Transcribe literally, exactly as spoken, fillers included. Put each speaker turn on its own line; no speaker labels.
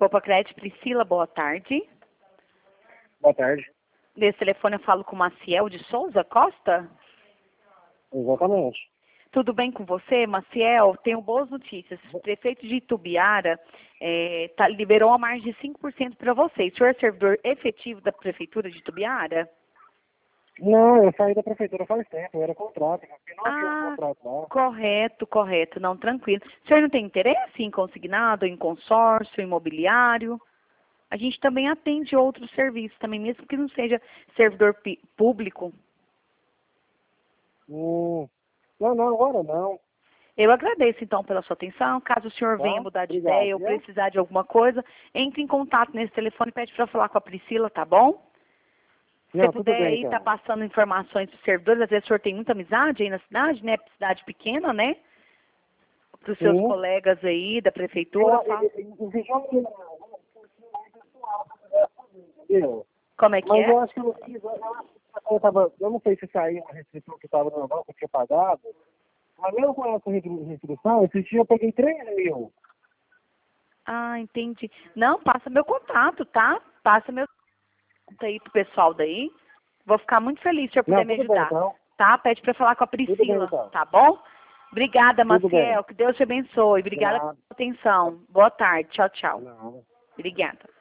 Poupa Crédito, Priscila, boa tarde.
Boa tarde.
Nesse telefone eu falo com Maciel de Souza Costa.
Exatamente.
Tudo bem com você, Maciel? Tenho boas notícias. O prefeito de Itubiara é, tá, liberou a margem de cinco por cento para você. O senhor é servidor efetivo da prefeitura de Itubiara?
Não, eu saí da prefeitura faz tempo, eu era contrato, porque não havia um
Ah,
contrato lá.
correto, correto. Não, tranquilo. O senhor não tem interesse em consignado, em consórcio, imobiliário? A gente também atende outros serviços também, mesmo que não seja servidor público.
Hum, não, não, agora não.
Eu agradeço, então, pela sua atenção. Caso o senhor
Tá?
venha mudar de
Obrigado,
ideia ou
viu?
precisar de alguma coisa, entre em contato nesse telefone e pede para falar com a Priscila, tá bom? Se você
Não, tudo
puder
bem,
aí, tá
então.
passando informações para os servidores. Às vezes o senhor tem muita amizade aí na cidade, né? Cidade pequena, né? Para os seus
Sim.
colegas aí da
Eu,
prefeitura,
eu,
fala.
eu, eu, eu, entendeu?
Como é que
Mas
é?
eu acho que eu, eu, eu, acho que eu, tava, eu não sei se saiu uma restrição que estava normal, que eu tinha pagado, mas mesmo com essa restrição, esse dia eu peguei três mil.
Ah, entendi. Não, passa meu contato, tá? Passa meu contato aí pro pessoal daí. Vou ficar muito feliz se o senhor puder
Não,
me
tudo bem,
ajudar.
então.
Tá? Pede para falar com a
Tudo bem,
Priscila,
então.
tá bom? Obrigada,
Tudo bem.
Maciel. Que Deus te abençoe.
De
Obrigada pela
nada.
atenção. Boa tarde. Tchau,
De
tchau.
nada.
Obrigada.